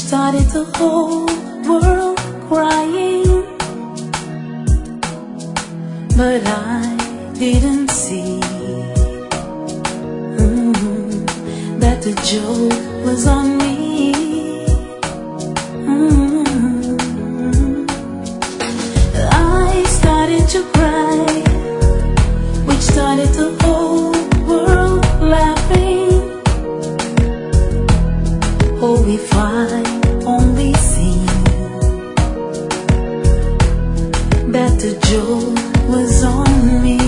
started the whole world crying, but I didn't see that the joke was on me. I started to cry, which started the whole world laughing. Oh, if I only seen that the joke was on me.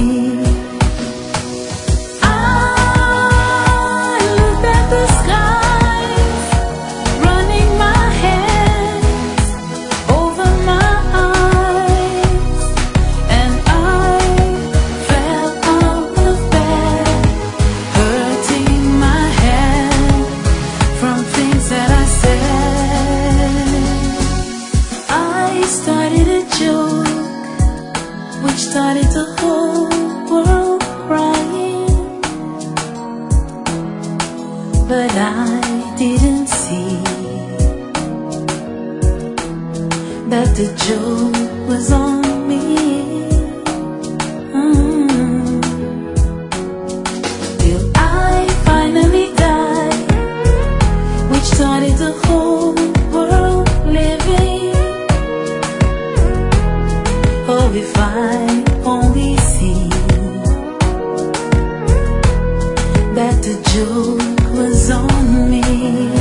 I looked at the skies, running my hands over my eyes, and I fell out of bed, hurting my head from things that I said. I started a joke which started the whole world crying, but I didn't see that the joke was on me. Till I finally died, which started the whole world living. Oh, if I only see that the joke was on me.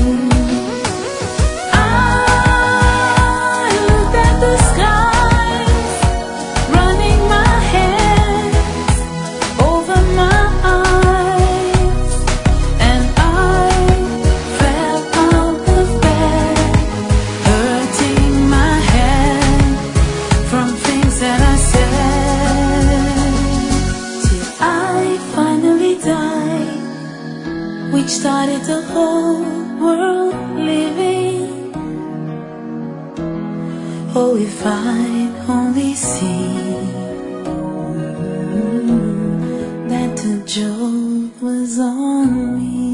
I looked at the skies, running my hands over my eyes, and I fell out of bed, hurting my head from things that I said. Till I finally died, which started the whole world living. Oh, if I'd only seen that the joke was on me.